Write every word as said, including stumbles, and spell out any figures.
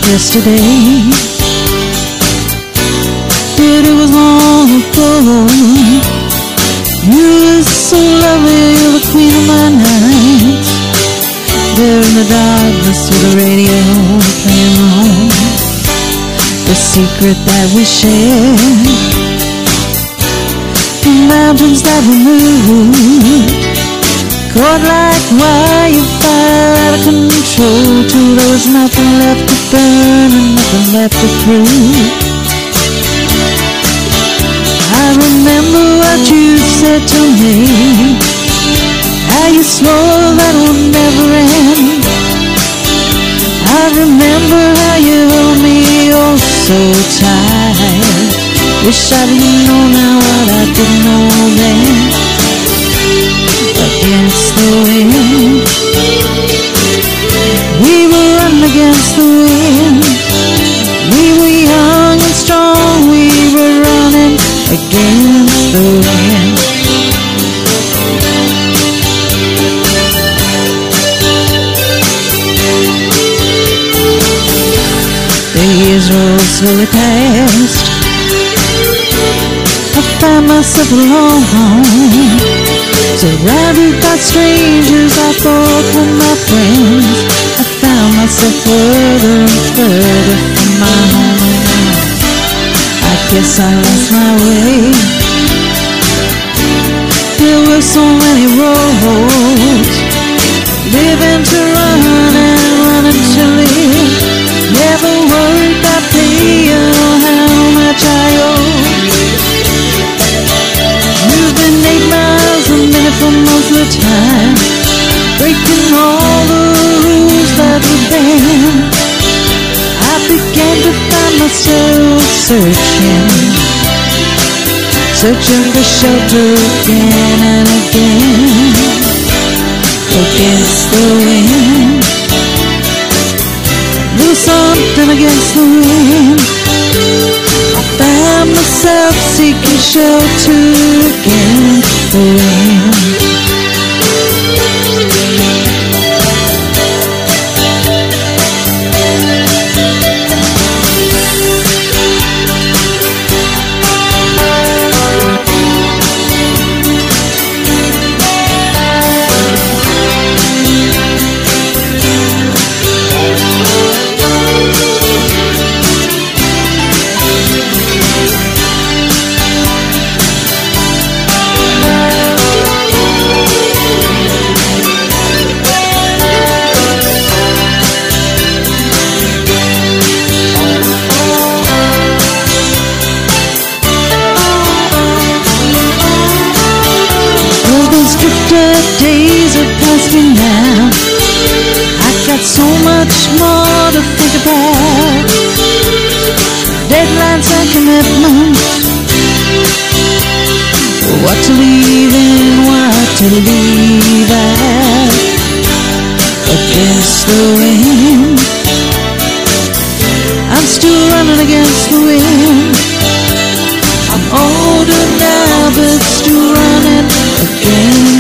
yesterday, but it was long ago. You were so lovely, you're the queen of my nights. There in the darkness with the radio playing on the secret that we shared, the mountains that we moved, caught like wildfire out of control, till there was nothing left to burn and nothing left to prove. I remember what you said to me, how you swore that would never end. I remember how you held me oh so tight. Wish I didn't know now what I didn't know then. Against the wind, we were running against the wind. We were young and strong, we were running against the wind. The years rolled slowly past. I found myself alone, surrounded by strangers I thought were my friends. I found myself further and further from my home. I guess I lost my way. There were so many roads, living to run and running to live. Never worried about paying or how much I owe. You've been eight miles a minute for most of the time, breaking all the rules that were there. I began to find myself searching, searching for shelter again and again, against the wind. There was something against the wind. I found myself seeking shelter against the wind. Days have passed me now. I've got so much more to think about. Deadlines and commitments, what to leave in, what to leave out. Against the wind, I'm still running against the wind. I'm older now, but still running against